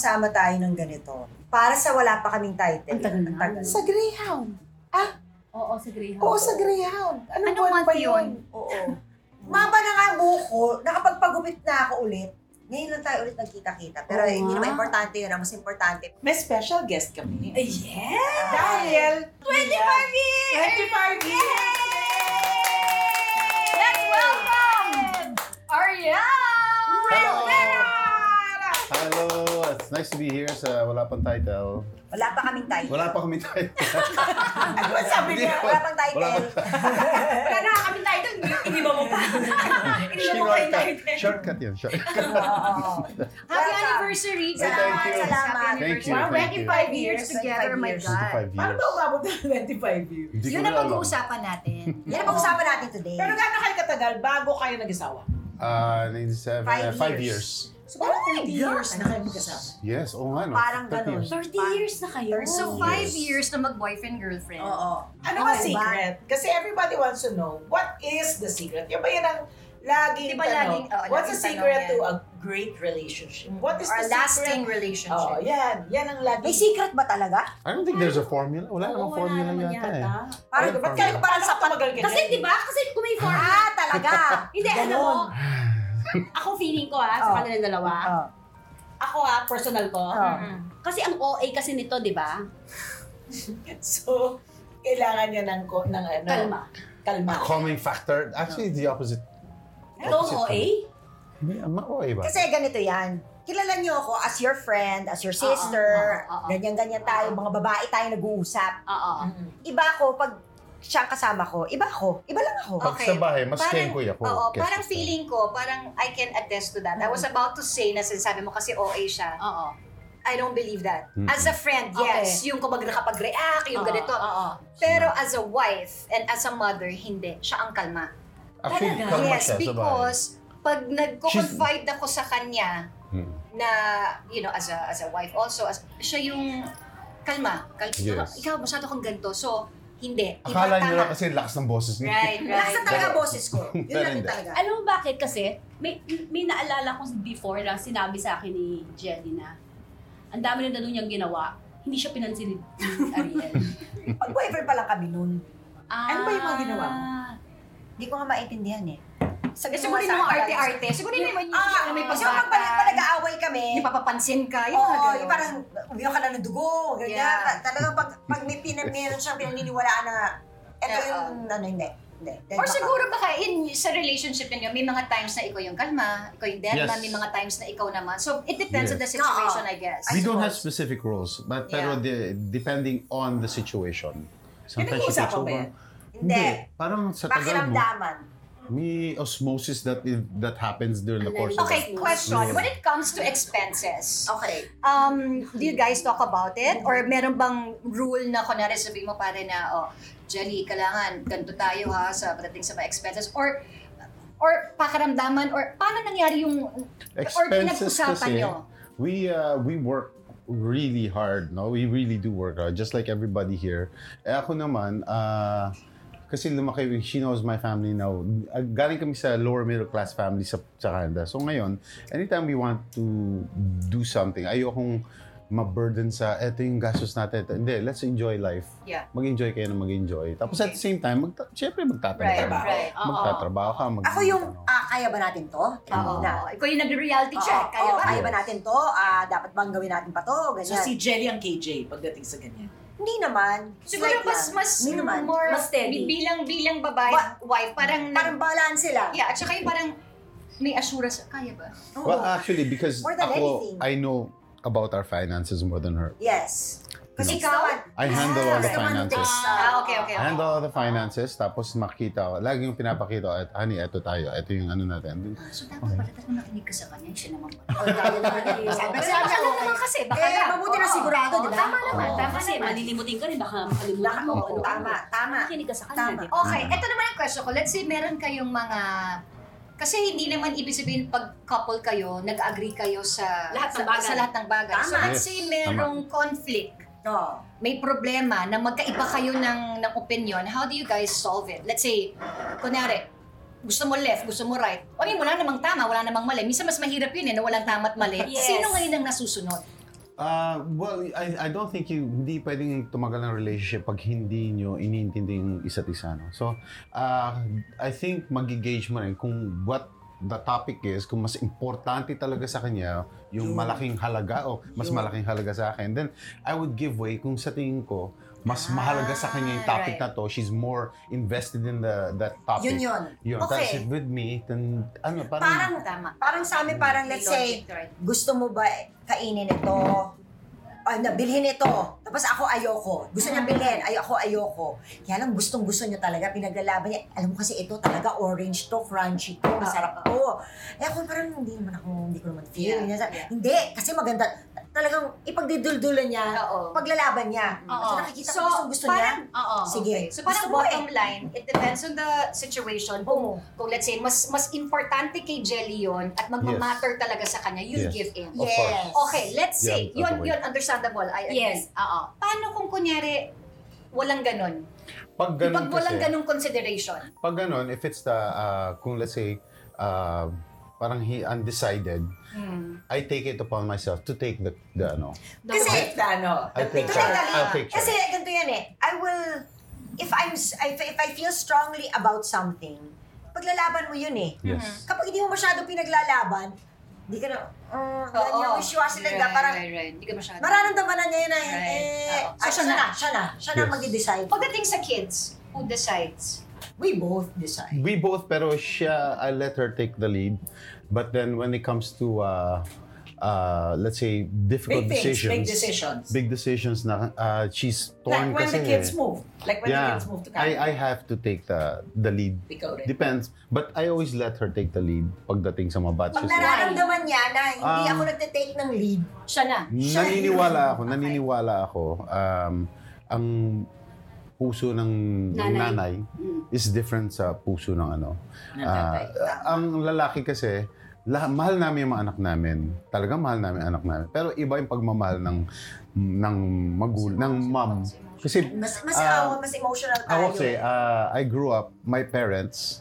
magkakasama tayo ng ganito. Para sa wala pa kaming title. Ang tagal na. Sa Greyhound. Oo, sa Greyhound. Oo, sa Greyhound. Anong buwan month ba yun? Oo. Maba na nga ang buko, nakapagpagupit na ako ulit. Ngayon lang tayo ulit nagkita-kita. Pero Oo hindi nga. naman importante yun. Ang mas importante, May special guest kami. Yes! Dahil 25 years! 25 years! Let's welcome Ariel! Hello! Hello! It's nice to be here sa Wala Pang Title. wala pa kaming title. Wala pa kami title. Ano ba sabi niya? Wala pang title. Wala na kami title, iniba mo pa. Iniba mo pa yung title. Shortcut yun. Shortcut. Oo. Happy anniversary! Hey, thank you. Salamat. Thank you. Wow, Thank you. 25 years 25 together, my years. God. 25 Paano years. ba umabot ng 25 years? Hindi ko Yun na ang alam. pag-uusapan natin. Yan ang pag-usapan natin today. Pero gano'n kayo katagal bago kayo nag-asawa? 97, 5 5 years. years. So, parang Oh my 30 years God. na kayo magkasama. Yes, oo nga no. Parang 30 ganun. years. 30 years na kayo. So, 5 Yes. years na mag-boyfriend-girlfriend. Oo. Ano Oo, ba diba? secret? Kasi everybody wants to know, what is the secret? Yung ba yan ang laging Diba tanong? laging- What's the laging secret tanong to yan. a great relationship? What is Or a the lasting secret? relationship. Oh, yan. Yan ang laging... May secret ba talaga? I don't think there's a formula. Wala namang formula yata eh. Parang, Walang ba't kaya formula. parang Paano sapat? tumagal ka Kasi dyan? di ba? Kasi kung may form. Talaga. Hindi, ano mo. Ako feeling ko sa Oh. kanilang dalawa. Oh. Ako personal ko. Oh. Kasi ang OA kasi nito, di ba? So, kailangan niya ng ano? Kalma. Kalma. Calming factor. Actually, it's the opposite. Ikaw ang Opposite OA? Ma-OA ba? Kasi ganito yan. Kilala niyo ako as your friend, as your sister, Oo. ganyan-ganyan tayo, mga babae tayo nag-uusap. Oo. Iba ako pag siyang kasama ko, iba ako. Iba lang ako. Pag sa bahay, mas kenkoy ako. Oo, kesa parang sa- feeling ko, parang I can attest to that. I was about to say na sinasabi mo kasi OA siya. Oo. I don't believe that. Mm-mm. As a friend, yes. Yung kumbaga nakapag-react, yung ganito. Oo. Pero as a wife and as a mother, hindi. Siya ang kalma. Actually, Talaga? kalma Yes, siya sa bahay. because pag nagko-confide ako sa kanya Hmm. na, you know, as a wife also, siya yung kalma. Yes. Ikaw, masyado kang ganito. So, hindi. Akala Iba, niyo tama. lang kasi lakas ng boses niya. Right, Lakas na talaga Pero- boses ko. Yun Pero lang hindi. talaga. Alam mo bakit kasi? May naalala ko before na sinabi sa akin ni Jelly na ang dami na niyang ginawa. Hindi siya pinansin ni Ariel. Pag-boyfriend pa lang kami nun. Ano ba yung mga ginawa mo? Hindi ko nga maintindihan eh. Siguro yung mga arte-arte. Siguro yung may May pagbata. pag pagbalik pa nag-aaway kami. Yung papapansin ka. Yung Oo, mga ganun. yung parang umiyak ka na ng dugo, ganyan. Yeah. Talagang pag may meron siyang pinaniniwalaan na ito Yeah, yung hindi. Dahil Or baka- siguro baka sa relationship ninyo, may mga times na ikaw yung kalma, ikaw yung deadman, Yes. may mga times na ikaw naman. So, it depends on the Yes. situation, Oo. I guess. We don't suppose. have specific rules, but pero depending on the situation. Sometimes you Pinag-uusapan take ba over. yan? Hindi. Parang sa tagal mo, Pakiramdaman. may osmosis that happens during the course of Okay, question. When it comes to expenses, Okay. do you guys talk about it? Or meron bang rule na kunwari sabihin mo pare na, Jelly, kailangan ganito tayo ha sa pagdating sa mga expenses? Or pakaramdaman? Or paano nangyari yung, or expenses pinag-usapan kasi, nyo? we work really hard, no? We really do work hard, just like everybody here. Ako naman, kasi lumaki, she knows my family now. Galing kami sa lower middle class family sa Canada. So ngayon, anytime we want to do something, ayokong ma-burden sa, eto yung gastos natin. Hindi, let's enjoy life. Yeah. Mag-enjoy kayo na mag-enjoy. Tapos at the same time, syempre magtatrabaho. Right. Magtatrabaho ka. Ako yung, kaya ba natin to? Oo. Na. Ikaw yung nag-reality check. Kaya ba? Kaya ba natin to? Dapat bang gawin natin pa to? Ganyan. So, si Jelly ang KJ pagdating sa ganyan. Hindi naman. Siguro Slight mas lang. Hindi naman. more Mas steady. bilang babae, wife, parang Parang balance sila. yeah, at saka yung parang may assurance, kaya ba? Oo. Well, actually, because More than anything. I know about our finances more than her. Yes. Kasi Ikaw? I handle all the Kasi naman finances. takes, Okay. I handle all the finances, tapos makita ko, lagi yung pinapakita ko, honey, eto tayo, eto yung ano natin. So dapat pala talagang makinig ka sa kanya, siya naman pala. Oh, dahil naman eh. Sabi Kasi niya, baka okay. lang naman kasi, baka Eh, lang. mabuti na Oo. sigurado, di ba? Tama naman, Oo. tama Kasi naman. malilimutin ka rin, baka makalimutan mo. Oo, tama. Makinig ka sa Tama. kanya, di ba? Okay, ito naman ang question ko. Let's say meron kayong mga kasi hindi naman ibig sabihin pag couple kayo, nag-agree kayo sa Lahat ng bagay. Sa lahat ng bagay. So Tama. let's say merong conflict, Oo. may problema na magkaiba kayo ng opinion, how do you guys solve it? Let's say, kunwari, gusto mo left, gusto mo right. I mean, wala namang tama, wala namang mali. Minsan mas mahirap yun na walang tama at mali. Yes. Sino ngayon ang nasusunod? Well, I don't think hindi pwedeng tumagal ng relationship pag hindi nyo iniintindi yung isa't isa, no? So, I think mag-gauge mo rin kung what the topic is, kung mas importante talaga sa kanya yung malaking halaga o mas malaking halaga sa akin, then I would give way kung sa tingin ko mas mahalaga sa kanya yung topic right. na to. She's more invested in that topic. Yun. Yun. Okay. Tapos with me, then parang Parang, Tama. parang sa amin, parang May let's say, logic, right? gusto mo ba kainin ito? Bilhin ito. Tapos ako ayoko. Gusto niya bilhin. Ako ayoko. Kaya lang gustong-gusto niya talaga. Pinaglalaban niya. Alam mo kasi ito talaga orange to, crunchy to, masarap to. Ako parang hindi ko naman feel. Yeah. Hindi. Kasi maganda. Talagang ipagdiduldulan niya. Oo. Paglalaban niya. Oo. So nakikita ko gustong-gusto niya. Oo. Sige. Okay. So parang Gusto mo bottom line, it depends on the situation. Kung let's say, mas importante kay Jelly yon at magmamatter talaga sa kanya, you'll Yes. give in. Of course. Okay, let's say, Yeah, yun, understandable. I agree. Yes, oo. Paano kung kunyari, walang ganun? pag Pag ganun walang kasi, ganung consideration. pag ganun, if it's kung let's say, parang he undecided, I take it upon myself to take the Kasi, I take Ito charge. lang, I'll take kasi charge. ganito yan eh. I will, if I feel strongly about something, paglalaban mo yun eh. Yes. Kapag hindi mo masyado pinaglalaban, hindi ka na, ganyan, wishy-washy like that. Parang, right. Hindi ka masyado. nararamdaman na niya yun na, Right. Oo. so siya na Yes. mag-decide. Pagdating sa kids, who decides? We both decide. We both, pero I let her take the lead. But then when it comes to, let's say, difficult big decisions na she's torn Like when kasi. the kids move. Like when the Yeah, kids move to Canada. I have to take the lead. Ikaw rin. Depends. But I always let her take the lead pagdating sa mga Pag batches. nararamdaman niya na hindi Um, ako nagte-take ng lead, Siya na. Naniniwala ako, ang puso ng nanay is different sa puso ng ang lalaki kasi, mahal namin yung mga anak namin. Talagang mahal namin ang anak namin. Pero iba yung pagmamahal ng mom. Kasi mas emotional tayo. I will say, I grew up, my parents,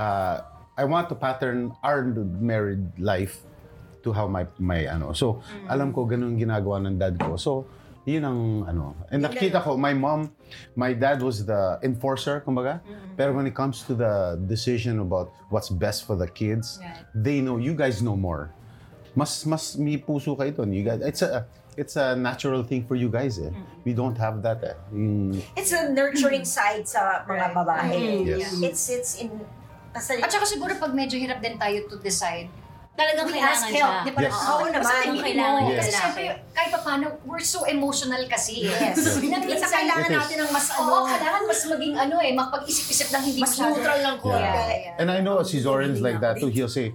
I want to pattern our married life to how my So, alam ko ganun ginagawa ng dad ko. So, yun ang And nakita ko, my dad was the enforcer, kumbaga. Pero when it comes to the decision about what's best for the kids, they know, you guys know more. Mas may puso kayo doon. You guys, it's a natural thing for you guys eh. We don't have that eh. It's a nurturing side sa mga babae. Yes. It's in... At saka siguro pag medyo hirap din tayo to decide, Talagang we ask kailangan help. siya. Di ba? Yes. Oo naman. Basta tingin Kailangan mo. Yes. Kasi syempre, kahit pa paano, we're so emotional kasi. Yes. Na minsan kailangan It is. natin ng mas kailangan mas maging makapag-isip-isip ng hindi Mas masyado. neutral lang ko. Yeah. And I know si Zoran's like that too. He'll say,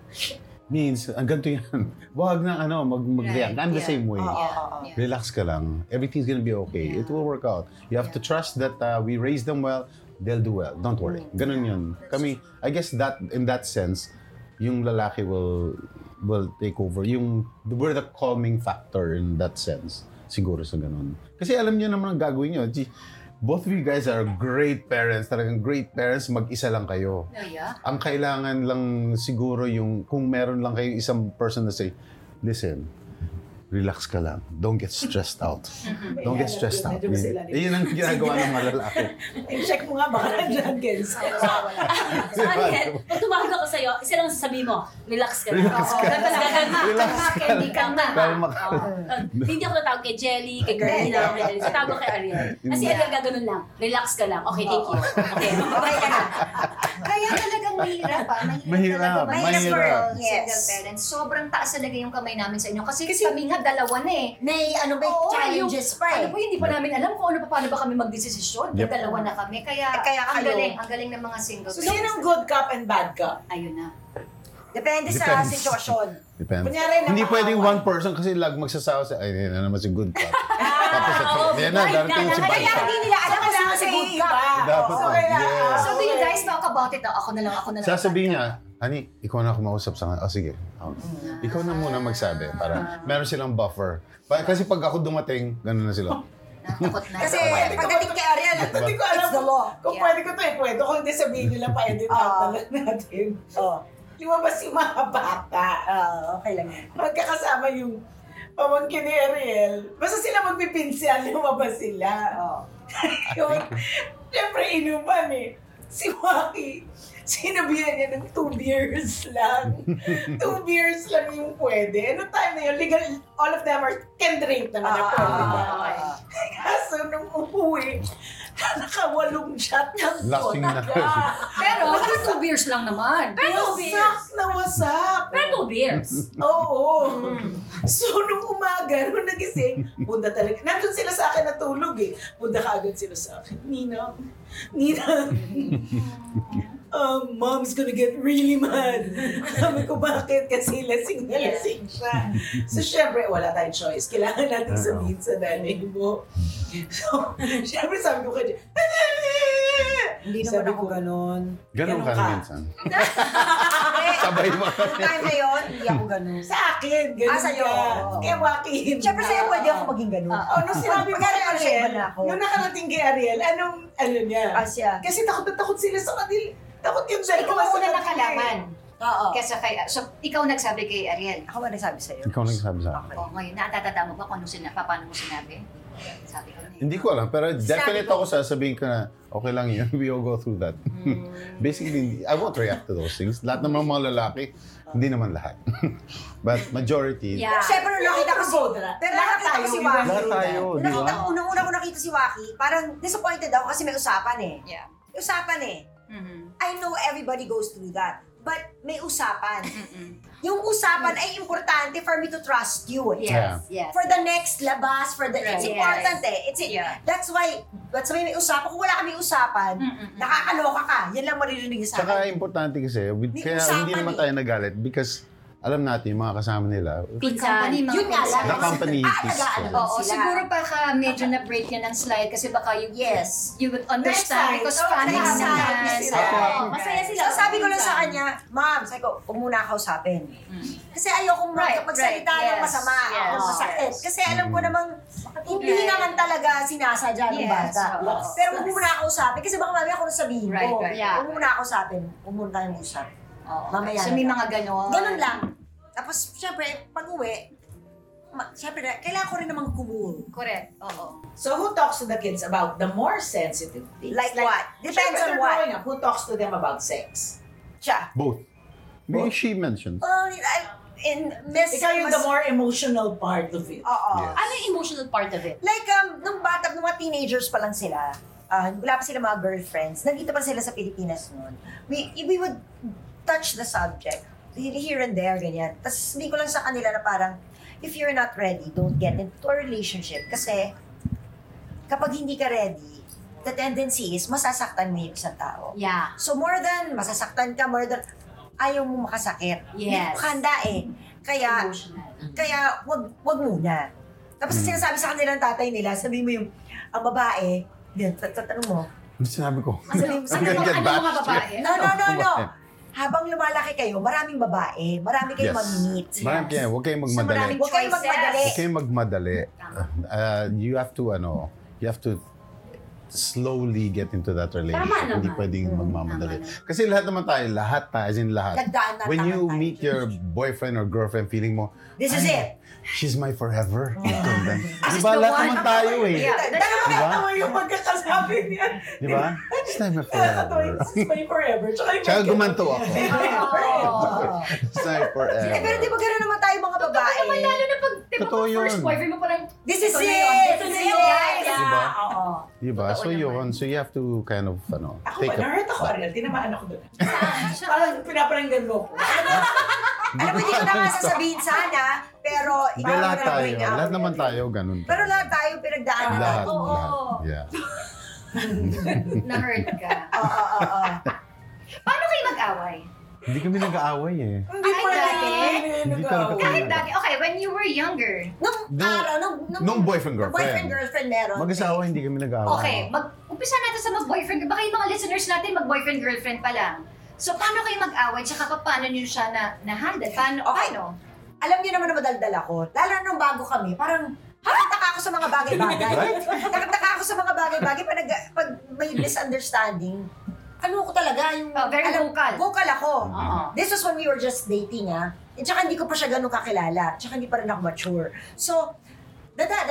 means, ang ganito yan. Wag na mag-react. I'm the Yeah. same way. Yeah. Relax ka lang. Everything's gonna be okay. It will work out. You have to trust that we raise them well, they'll do well. Don't worry. Ganun yun. Kami, I guess that, in that sense, yung lalaki will take over. We're the calming factor in that sense. Siguro sa ganun. Kasi alam niyo naman ang gagawin niyo. Both of you guys are great parents. Talagang great parents. Mag-isa lang kayo. Yeah. Ang kailangan lang siguro kung meron lang kayong isang person na say, listen, relax ka lang. Don't get stressed out. Don't get stressed out. Yun ang ginagawa ng mga lalaki. Check mo nga, baka nandiyan, Kenz. Ariel, pag tumawag ako sa'yo, isa lang sasabihin mo, relax ka na. Relax ka. Relax ka. Hindi ka na. Kalma ka. Hindi ako tatawag kay Jelly, kay Carmina, kay Ariel. Tawag ko kay Ariel. Kasi Ariel gaganon lang. Relax ka lang. Okay, thank you. Okay. Okay ka na. Kaya talagang mahirap pa. Mahirap. Mahirap. Single Yes. parents. Sobrang taas talaga yung kamay namin sa inyo. Kasi kami nga dalawa na eh. May challenges pa eh. Ano po, hindi pa namin alam kung paano ba kami magdesisyon. Yep. Dalawa na kami. Kaya, Kaya ang kayo. galing ng mga single So, sinong good cop and bad cop? Ayun na. Depende sa Depends. sitwasyon. Depende. Kunyari, Hindi napakawan. pwedeng one person kasi magsasawa sa, ay, yan na naman si good cop. Tapos, yan na, darating si bad Kaya cop. hindi nila alam kung sino si good cop. Dapat So, na. kailangan- Yes. So do you guys talk about it? Ako na lang. Sasabihin niya, Ani, ikaw na kumausap sa kanya. Sige. Ikaw na muna magsabi para meron silang buffer. Kasi pag ako dumating, gano'n na sila. Takot na. Kasi pagdating kay Ariel, Hindi ko alam it's the law. kung Yeah. pwede ko ito pwede. Kung hindi sabihin nila pa-edit out na lang natin. Oh. Lumabas yung mga bata. Okay lang yan. Magkakasama yung pamangkin ni Ariel, basta sila magpipinsyal, lumabas sila. Oo. Yun, siyempre inuman eh. Si Waki, sinabihan niya ng 2 beers lang. 2 beers lang yung pwede. Ano time na yun, legal, all of them can drink naman na pwede ba? Kaso nung umuwi, nakawalong shot ng Lasing na. vodka. Pero, 2 beers lang naman. Pero Wasak na wasak. Pero 2 beers. Oo. So, nung umaga, nung nagising, punta talaga. Nandun sila sa akin natulog eh. Punta ka agad sila sa akin. Nina, Mom's gonna get really mad. Sabi ko, bakit? Kasi lasing na lasing siya. So, syempre, wala tayong choice. Kailangan natin sabihin sa nanay mo. So, syempre, sabi ko kanya, Hindi naman sabi ako ko, ganon. Ganun ka na minsan. Sabay mo. Noong time na yun, hindi ako ganon. sa akin, ganun sa'yo, ka. oo. Kaya Joaquin. Siyempre sa'yo pwede ako maging ganon. Oh, nung sinabi mo Pagkala kay ko siya, iba Ariel, na ako. nung nakarating kay Ariel, ano niya? Asya. Kasi takot na takot sila sa kanila. Takot yung So, ikaw ang una nakalaman. Oo. Kesa kay, so, ikaw nagsabi kay Ariel. Ako ba nagsabi sa'yo? Ikaw nagsabi sa akin. O, ngayon, natatanda mo ba kung paano mo sinabi? Sabi ko na Hindi ko alam, pero definite ko. ako sasabihin ko na okay lang yun. We all go through that. Basically, I won't react to those things. Lahat naman ng mga lalaki, hindi naman lahat. But majority, Yeah. Siyempre, nung nakita ko si... Pero Lahat nakita ko tayo, si we went Waki. lahat tayo, di ba? Nakita ko, unang-una ko nakita si Waki, parang disappointed ako kasi may usapan eh. Yeah. May usapan eh. I know everybody goes through that. But may usapan. Yung usapan ay importante for me to trust you eh. Yes, yes. For the next labas, for the... It's Right. important eh. Yeah. That's why may usapan. Kung wala kami usapan, nakakaloka ka. Yan lang maririnig sa Tsaka akin. importante kasi, May kaya usapan hindi naman eh. tayo nagalit because alam natin yung mga kasama nila, Pinsan. Yun nga lang. the company is Aalagaan naman Oo, sila. siguro baka medyo na-break yun ng slide kasi baka Yes. you would understand Next time. because Oh, family next time. naman. Sila. Oo, masaya sila. So sabi ko lang sa kanya, Ma'am, sabi ko, huwag muna kausapin. Kasi ayokong Right, magsalita right, ng yes, masama yes, o masakit. yes. Kasi alam ko namang hindi naman talaga sinasadya ng Yes, bata. oo. Pero huwag mo muna kausapin kasi baka mamaya ako sabihin Right, ko. right, yeah. Huwag mo muna kausapin. Huwag muna tayong usap. Oo. Mamaya So na may lang. mga ganon. Ganun lang. Tapos, syempre, pag uwi, syempre, kailangan ko rin namang cool. Correct. Oo. So who talks to the kids about the more sensitive things? Like what? Depends Syempre, on they're what. growing up. Who talks to them about sex? Siya. both. Maybe she mentioned. In Miss... Ikaw yung the more emotional part of it. Oo. Yes. Ano yung emotional part of it? Like, nung bata, nung mga teenagers pa lang sila, wala pa sila mga girlfriends, nandito pa sila sa Pilipinas noon. We would touch the subject, here and there, ganyan. Tapos sabihin ko lang sa kanila na parang, if you're not ready, don't get into a relationship. Kasi, kapag hindi ka ready, the tendency is masasaktan mo yung isang tao. Yeah. So more than masasaktan ka, more than ayaw mo makasakit. Hindi Yes. ko handa eh. Kaya, Emotional. wag muna. Tapos sinasabi sa kanila ng tatay nila, sabi mo yung, ang babae, yan, tatanong mo. Ano sinabi ko? Sabi mo, I'm gonna get ano mga bashed. babae? no. Habang lumalaki kayo, maraming babae, marami kayong mag-meet. Marami kayo, huwag kayong So magmadali. maraming Huwag kayong choices. magmadali. Huwag kayong magmadali. You have to slowly get into that relationship. Tama naman. Hindi pwedeng magmamadali. Tama naman. Kasi lahat naman tayo, as in lahat. Nagdaan na When you tayo. meet your boyfriend or girlfriend, feeling mo, This is "Ay, it. She's my forever. This is Diba? the Lahat one. naman tayo eh. Yeah, that's Diba? Nakakatawa yung pagkakasabi niya. Diba? She's not my Nakakatawa forever. yung this is my forever. Tsaka yung Tsaka may- gumanto ako. Oo. She's not my forever. Eh, pero di ba gano'n naman tayo mga babae? naman lalo na pag di ba, Totoo pag first yun. boyfriend mo parang This is ito na it! yun. This This is is it! it, guys. Diba? Oo. Diba? Totoo So naman. yun. So you have to kind of, Ako take ba? a... Na-hurt ako, Ariel. Tinamaan ako doon. Parang pinaparanggan mo ko. Alam mo, hindi ko na nga sasabihin sana, pero Hindi ikaw lahat na tayo. bring out. Lahat naman tayo, ganun. Pero lahat tayo pinagdaanan Lahat. natin. Oo. Lahat. Yeah. na-hurt ka. Oo. Paano kayo mag-away? Hindi kami nag-aaway eh. Hindi Kahit pa dati? Hindi talaga Kahit kami. dati, okay, when you were younger, Nung araw, Nung boyfriend-girlfriend. boyfriend-girlfriend meron. Mag-asawa, hindi kami nag-aaway. okay, umpisa natin sa mag-boyfriend. Baka yung mga listeners natin mag-boyfriend-girlfriend pa lang. So, paano kayo mag-away? Tsaka paano nyo siya na-handle? Paano? Okay. Alam niyo naman na madaldal ako. Lalo na nung bago kami, parang nakataka ako sa mga bagay-bagay. Nakataka ako sa mga bagay-bagay pag may misunderstanding. Ano ko talaga yung... Oh, very vocal. Vocal ako. Oo. This was when we were just dating, ah. Tsaka hindi ko pa siya ganun kakilala. Tsaka hindi pa rin ako mature. So, dada.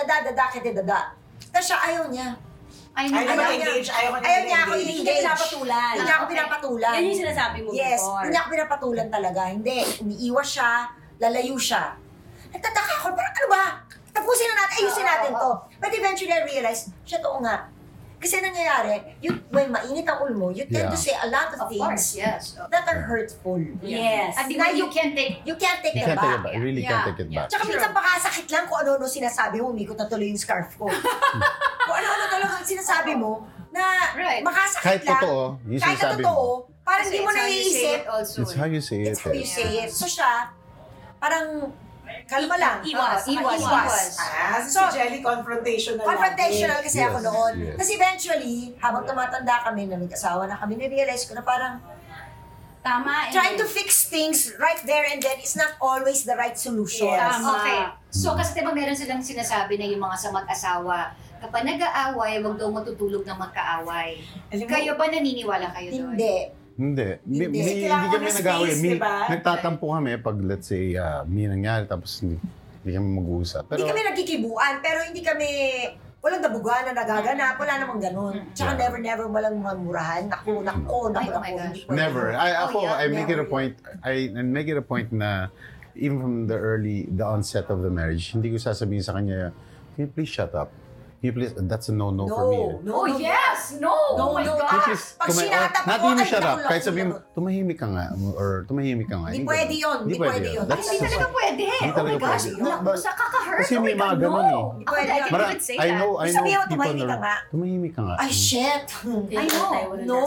Tapos siya, ayaw niya. Ay, Ayaw Ayaw engage, ayaw ka Ayaw niya ako engage. Hindi niya i-engage. pinapatulan. Hindi niya ako pinapatulan. Yan yung sinasabi mo Yes, before. hindi niya ako pinapatulan talaga. Hindi, umiiwas siya, lalayo siya. Nagtataka ako, parang ano ba? Tapusin na natin, ayusin natin to. But eventually I realized, siya to nga. Kasi nangyayari, when mainit ang ulo mo, you tend to say a lot of Of course, things yes. that are hurtful. Yes. At di Na ba you can't take You can't take You them can't take it back. back. You really can't take it back. Tsaka minsan pakasakit lang kung ano-ano sinasabi mo, umikot na tuloy yung scarf ko. Kung ano-ano talaga sinasabi mo, na Right. makasakit Kahit lang. totoo, yung Kahit na sinasabi totoo, mo. parang Kasi hindi mo it's how you say naiisip. it also. It's how you say it. It's how you eh. say it. So siya, parang, kalma lang. Iwas. Iwas. So, si Jelly confrontational. Confrontational kasi Yes, ako noon. yes. Kasi eventually, habang tumatanda kami, na nag-asawa na kami, na-realize ko na parang Tama. trying to fix things right there and then is not always the right solution. Yes. Tama. Okay. So, kasi diba meron silang sinasabi na yung mga sa mag-asawa, kapag nag-aaway, wag daw matutulog ng magkaaway. Alam mo, Kayo ba naniniwala kayo doon? Hindi. Hindi. Hindi. Hindi Kailangan kami ng nag-away. space, diba? Nagtatampo kami pag, let's say, may nangyari tapos hindi kami mag-uusap. Hindi kami nagkikibuan, pero hindi kami, walang dabugan na nagaganap, wala namang ganun. Tsaka Yeah. never, walang mga murahan. Naku. Ay, oh my Hindi gosh. pwede. Never. Oh, yeah, I make it a never. point, I make it a point na even from the onset of the marriage, hindi ko sasabihin sa kanya, can you please shut up? Can you please, that's a no-no for me. eh. Oh, yes! No! Oh my No. God! Can you please, Pag sinatap not mo, even ay, shut up. naku, Kahit naku, sabihin mo, naku. tumahimik ka nga, or tumahimik ka nga. Hindi Yung pwede ganun. yun. Hindi pwede yun. That's- Hindi talaga pwede. Hindi Oh my talaga gosh. pwede. Naku, But- sa kaka-hurt. Kasi Oh my may God, mga no. ganun eh. Ako, Pwede I yan. can even say I that. know Sabihin mo, people tumahimik ka na, nga. tumahimik ka nga. Ay, shit. I know. No.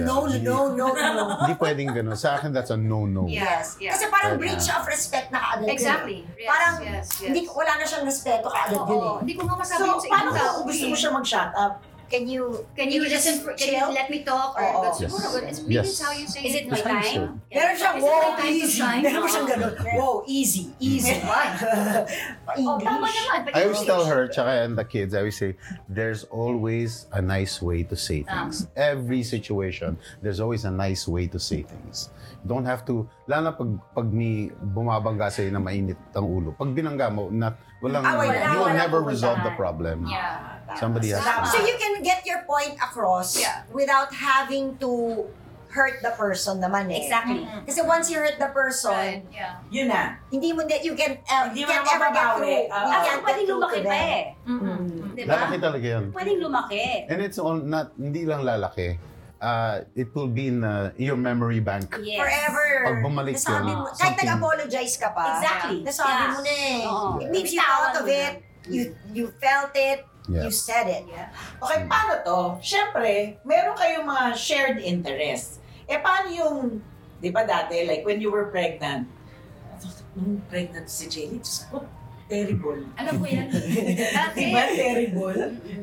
Hindi pwedeng gano'n. Sa akin, that's a no-no. Yes, yes. Kasi parang Right. breach of respect na kaagad yun. Exactly. Yes, Parang, yes, yes. hindi, wala na siyang respeto kaagad yun eh. Oo, hindi ko nga masabi So, yun sa paano ibang tao. kung gusto mo siya mag-shut up? Can you Can you let me talk? Or Oo. good, siguro good. It's maybe Yes. it's how you say Is it my That's how you say time? it. Meron siyang, Is it my wow, time to easy. shine? Meron siyang ganun. Wow, easy. Why? Oh, tama English. naman. I always tell her, tsaka and the kids, I always say, there's always a nice way to say things. Every situation, there's always a nice way to say things. You don't have to, lalo na pag may bumabangga sa'yo na mainit ang ulo. Pag binangga mo, walang, Ah, wala, you will wala never pupuntahan. resolve the problem. Yeah. Somebody has Tama. So to. you can get your point across Yeah. without having to hurt the person naman eh. Exactly. Kasi once you hurt the person, Right. Yeah. Yun na. hindi mo, you can, Hindi mo can't na ever get mababawi. through. Ah. You Ako can't get pwedeng through lumaki to pa them. eh. Diba? Lalaki talaga yun. Pwedeng lumaki. And it's all, hindi lang lalaki. It will be in your memory bank. Yes. Forever. Pag bumalik Nasabi yun, mo, kahit something- nag-apologize ka pa, Exactly. nasabi Yeah. mo na eh. Oo. It means you Bitawan thought of mo na. it, you felt it, you Yes. said it. Okay, paano to? Siyempre, meron kayong mga shared interests. Eh, paano yung, di ba dati, like when you were pregnant, nung pregnant si Jelly, Diyos ko, terrible. Alam ko yan. Di ba terrible?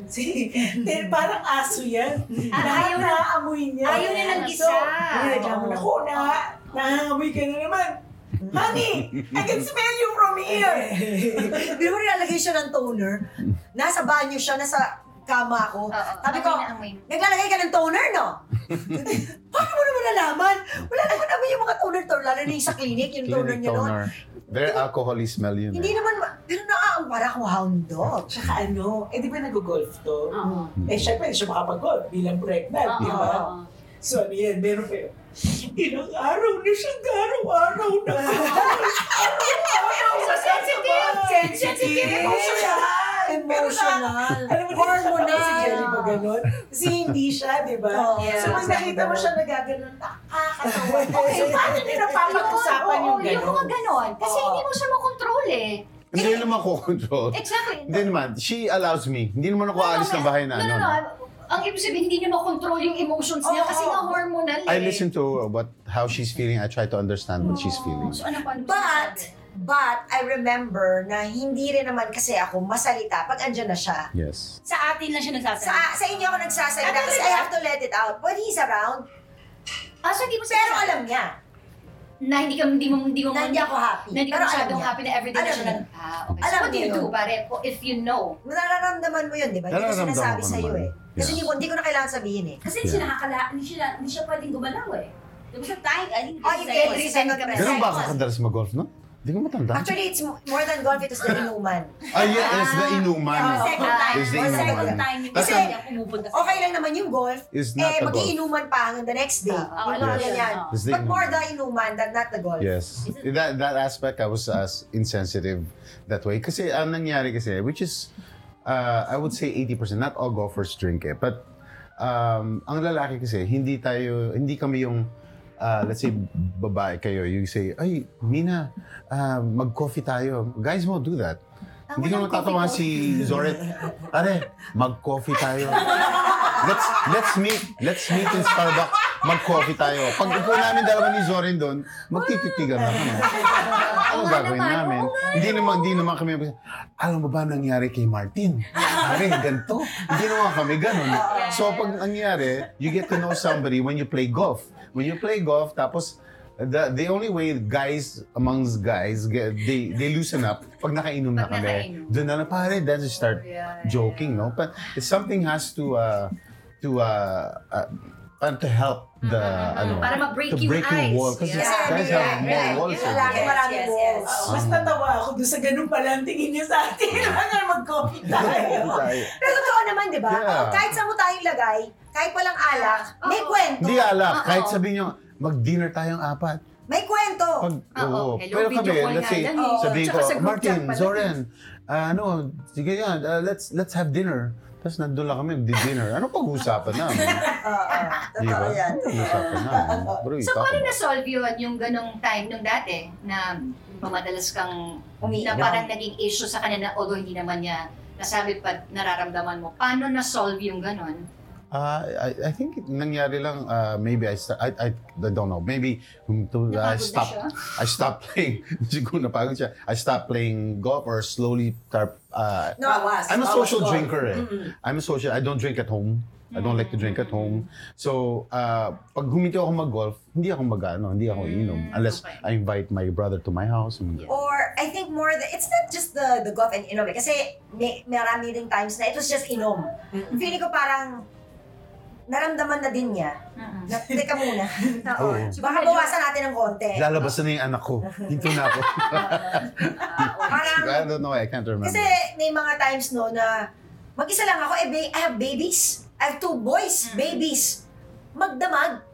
Parang aso yan. Ayaw na. Naamoy niya. Ayaw niya ng So, isa. nilagyan mo na ko na, nahangamoy ka na naman. Honey, I can smell you from here. Hindi mo nilalagay siya ng toner. Nasa banyo siya, nasa kama ko. Sabi ko, naglalagay ka ng toner, no? Paano mo naman nalaman? Wala naman naman yung mga toner, lalo na yung sa clinic, yung toner Clinic niya noon. toner. Very alcohol-y smell yun. Hindi naman, pero para akong hound dog. Tsaka ano, eh di ba nag-golf to? Oo. Eh syempre, siya makapag-golf bilang pregnant, di ba? Oo. So ano yan, meron pa yun. Ilang araw na siyang araw-araw na. Araw-araw. So sensitive. Sensitive. Emotional. Emotional. Alam mo, Hormonal. si Jelly ba ganun? Kasi hindi siya, di ba? Oo. So pag nakita mo siya nagaganon, nakakatawa. Okay, so paano nyo napapag-usapan yung Yung mga ganon? ganon. Kasi Oo. hindi mo siya makontrol eh. Hindi naman ko control. Exactly. Hindi naman. She allows me. Hindi naman ako aalis ng bahay na No. ano. Ang ibig sabihin, hindi niya makontrol yung emotions niya Oo. kasi nga hormonal eh. I listen to how she's feeling. I try to understand what she's feeling. So ano pa? But I remember na hindi rin naman kasi ako masalita pag andyan na siya. Yes. Sa atin lang siya nagsasalita. Sa inyo ako nagsasalita kasi I have to let it out. When he's around, So hindi mo pero alam niya na hindi mo na hindi ako happy. na hindi ka Pero alam masyadong niya. happy na everyday na Alam siya niya. okay. So Alam what do you niya do, yun. pare? If you know. Nararamdaman mo yun, di ba? Hindi ko Nararamdaman sinasabi ko sa'yo naman. eh. Kasi Yeah. hindi ko na kailangan sabihin eh. Kasi hindi siya pwedeng gumalaw eh. Diba sa time, I think Oh, you seconds. every second ka Ganun ba ka kadalas mag-golf, no? Hindi ko matanda. Actually, it's more than golf, it was the inuman. Yeah, it's the inuman. Second time. It's the Or second inuman. time yung Kasi, isa niya pumupunta sa Okay lang naman yung golf, Is not the golf. mag-iinuman pa hanggang the next day. Yung mga Yes. ganyan. It's the But more inuman. the inuman than not the golf. Yes. That aspect, I was insensitive that way. Kasi ang nangyari kasi, which is, I would say 80%, not all golfers drink it. But ang lalaki kasi, hindi kami yung, let's say, babae kayo, you say, ay, Mina, mag-coffee tayo. Guys won't do that. Hindi naman tatawa si Zoret. Are, mag-coffee tayo. Let's meet in Starbucks. Mag-coffee tayo. Pag upo namin dalawa ni Zoren doon, magtititigan na kami. Ano gagawin namin? Hindi naman kami, alam mo ba nangyari kay Martin? Pare, ganito. Hindi naman kami ganun. So pag nangyari, you get to know somebody when you play golf. When you play golf, tapos the only way amongst guys they loosen up pag nakainom na Pag kami. nakainom. Doon na pare, then you start joking, no? But something has to help the Para ma-break to yung break ice. wall kasi Yeah. guys have more walls. Yung lalaki maraming Yes, walls. yes. Mas natawa ako doon sa ganun pala ang tingin niya sa atin. Hanggang mag-coffee tayo. Pero totoo naman, di ba? Yeah. Kahit saan mo tayong lagay, kahit walang alak, may kwento. Hindi alak, Oo. kahit sabihin nyo, mag-dinner tayong apat. May kwento. Pag, Oo. Hello, pero video kami, call let's nga say, yan eh. sabihin ko, Tsaka sa group Martin, chat pala. Zoren, sige yan, let's have dinner. Tapos nandun lang kami, di-dinner. Ano pag-uusapan namin? Di ba? Totoo yan. Pag-uusapan namin. Bro, So, paano na-solve yun yung ganong time nung dati na madalas kang Umiinom. na parang naging issue sa kanya na although hindi naman niya nasabi pa nararamdaman mo. Paano na-solve yung ganon? I think nangyari lang, maybe I don't know, maybe Napagod na I stopped playing, siguro napagod siya, I stopped playing golf or slowly I'm a social drinker eh. I don't drink at home. I don't like to drink at home. So, pag huminto ako mag-golf, hindi ako inom. Unless I invite my brother to my house. Or I think more, it's not just the golf and inom. Kasi marami ding times na it was just inom. Feeling ko parang naramdaman na din niya. Na, teka muna. Oo. Baka bawasan natin ng konti. Lalabas na yung anak ko. Hinto na ako. Parang, I don't know, I can't remember. kasi may mga times no na mag-isa lang ako, I have babies. I have 2 boys, babies. Magdamag.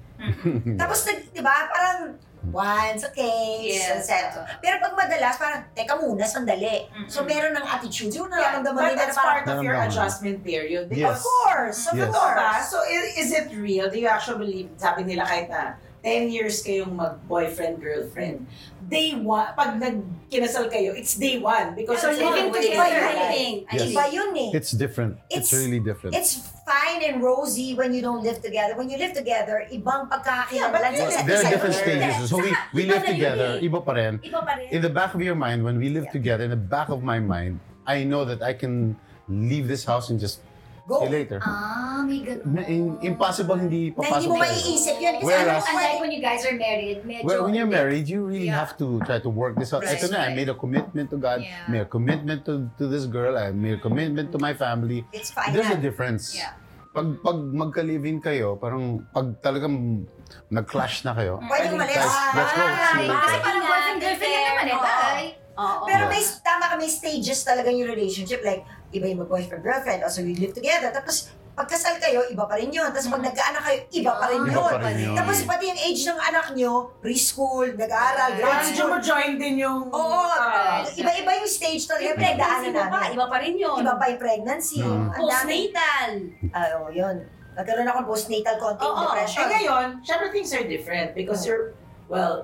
Tapos, di ba, parang once, okay, Yes. Pero pag madalas, parang, teka muna, sandali. So, meron ng attitude. Yung nararamdaman But nila na that's parang, part of your Naramdaman. adjustment period. of Yes. course, of Yes. Totoo ba? course. So, is it real? Do you actually believe, sabi nila kahit na 10 years kayong mag-boyfriend, girlfriend, day one, pag nagkinasal kayo, it's day one. Because So, it's living one way together, in your life. I think. Yes. Iba yun eh. It's different. It's It's- really different. It's fine and rosy when you don't live together. When you live together, ibang Yeah, but pagkakakilanlan you sa live There are isa't different isa. stages. So we Iba live na yun together. eh. Iba pa rin. Iba pa rin. In the back of your mind, when we live together, in the back of my mind, I know that I can leave this house and just Go. see later. May ganon. Impossible hindi Na hindi papasok. mo yun. maiisip yun. Kasi Whereas- Unlike when you guys are married, medyo... Well, when you're married, you really have to try to work this out. Right. Ito na, I made a commitment to God, Yeah. made a commitment to this girl, I made a commitment to my family. it's fine There's a yan. difference. Yeah. Pag magka-live-in kayo, parang pag talagang nag-clash na kayo, Pwede umalis. guys, let's go. See you Kasi later. parang boyfriend-girlfriend lang naman eh. Bye! Oo. Pero Yeah. may tama ka, may stages talaga yung relationship. Like, iba yung mag-boyfriend, girlfriend, also you live together. Tapos, pagkasal kayo, iba pa rin yun. Tapos pag nagkaanak kayo, iba pa rin Iba yun. pa rin yun. Tapos pati yung age ng anak nyo, preschool, nag-aaral, grade Medyo school. mo join din yung... Oo, iba-iba yung stage talaga. Yung Pinagdaanan pregnancy mo pa, namin. iba pa rin yun. Iba pa yung pregnancy. Mm. Ang dami. Postnatal. Oo, yun. Nagkaroon ako ng postnatal konting Oo. depression. Eh ngayon, syempre things are different because you're, well,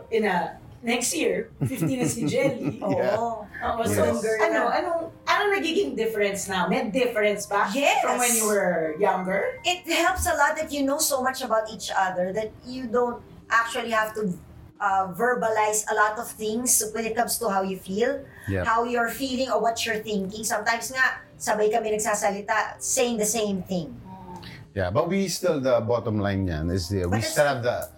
next year, 50 na si Jelly. Oo. Oo, Yes. so, Younger na. anong nagiging difference now? May difference ba? Yes. From when you were younger? It helps a lot that you know so much about each other that you don't actually have to verbalize a lot of things when it comes to how you feel, Yeah. how you're feeling or what you're thinking. Sometimes nga, sabay kami nagsasalita, saying the same thing. Yeah, but we still, the bottom line yan is we But it's- still have the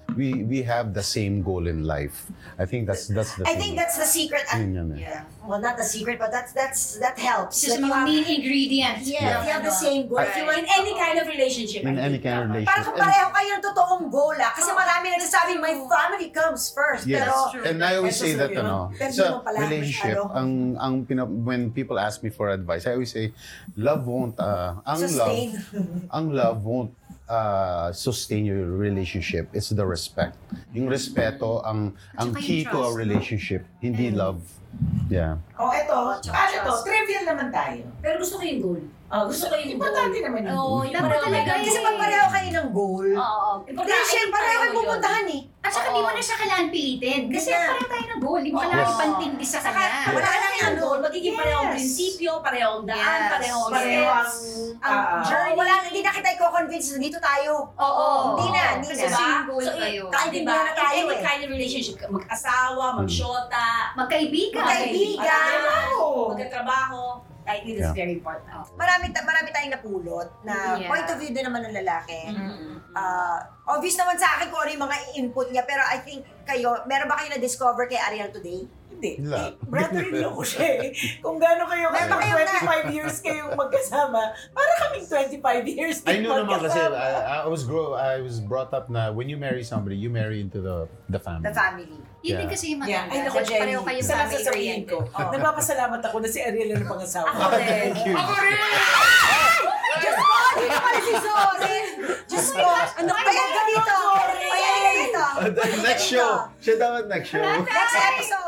we have the same goal in life. I think that's the I thing. think that's the secret. Yun yan eh. Yeah. Well, not the secret, but that helps. It's just Like, mga main ingredients. yeah, if you have the same goal. If you In any kind of relationship. In I any think, kind of tama. relationship. Parang kung pareho kayo ng totoong goal Kasi marami nagsasabi, my family comes first. Yes. Pero, And I always say that, Pero sa yun pala, relationship, when people ask me for advice, I always say, love won't, sustain. ang love won't sustain your relationship. It's the respect. Yung respeto, ang saka key yung to a trust, no? relationship, hindi love. Yeah. Eto, paano to? Trivial naman tayo. Pero gusto ko yung goal. Gusto ko yung goal. Importante naman yung Oo, goal. yung Dapat pareho talaga kayo. Kasi pag pareho kayo ng goal, Oo. hindi, syempre pareho kayo pupuntahan eh. At saka di mo na siya kailangan pilitin. Kasi Yeah. pareho tayo ng goal. Di mo kailangan Yes. ipantindi sa Saka, kanya. wala lang yung goal. Magiging pareho ang Yes. prinsipyo, pareho ang daan, Yes. pareho ang Pareho ang Ang journey. Wala, hindi na kita i-convince na dito tayo. Oo. Hindi na, hindi Kasi na. same goal So, kayo. Kaintindihan na tayo any eh. kind of relationship, mag-asawa, mag-shota, Magkaibigan. Magkaibigan. magkatrabaho, I think that's Yeah. very important. Marami tayong napulot na Yeah. point of view din naman ng lalaki. Mm-mm. Obvious naman sa akin kung ano yung mga input niya, pero I think kayo, meron ba kayo na-discover kay Ariel today? Hindi. Wala. Brother-in-law ko siya eh. Kung gaano kayo, Meron ba kung kayong 25 years kayong magkasama, para kaming 25 years I din know naman kasi magkasama. I was brought up na when you marry somebody, you marry into the family. The family. Yun din Yeah. kasi yung Yeah. maganda. Ay, naku, Dahil Jenny. pareho kayo Isa lang family sasabihin ko. oriented. Nagpapasalamat ako na si Ariel ang pangasawa. Ako rin. Thank you. Ako rin! Diyos ko! Dito pala si Sorry! Diyos ko! Ano kaya ka dito? Kaya ka dito? Next show! Siya dapat next show. Next episode!